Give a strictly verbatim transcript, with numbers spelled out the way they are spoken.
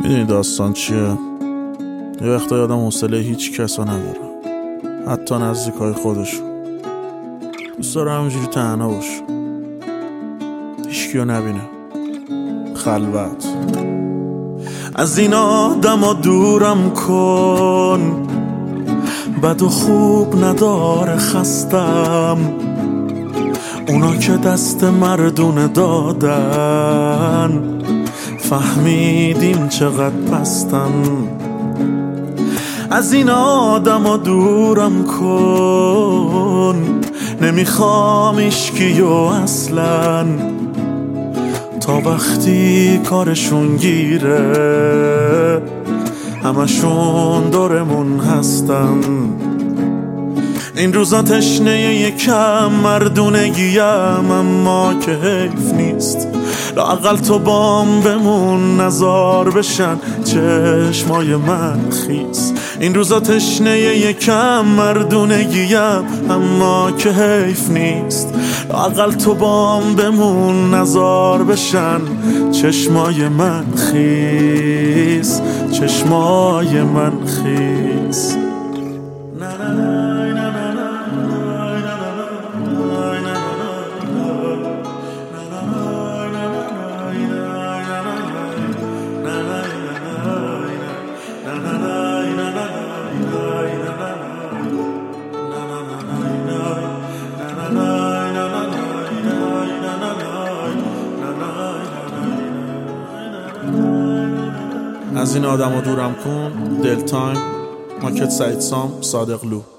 میدونی داستان چیه؟ یه وقتا یادم حوصله هیچ کسا نداره، حتی نزدیکای خودشو. دوست داره همینجوری تنها باشه، هیچکیو نبینه، خلوت. از این آدما دورم کن، بد و خوب نداره خستم. اونا که دست مردونه دادن، فهمیدیم چقدر پستن. از این آدما دورم کن، نمیخوام ایشکیو اصلا، تا وقتی کارشون گیره همشون دورمون هستن. این روزا تشنه یکم مردونگیم، اما که حیف نیست لااقل تو بام بمون، نزار بشن چشمای من خیس. این روزا تشنه یکم مردونگیم، اما که حیف نیست لااقل تو بام بمون، نزار بشن چشمای من خیس، چشمای من خیس. از این آدم رو دورم کن. دل تایم، ماکت سعید سام، صادق لو.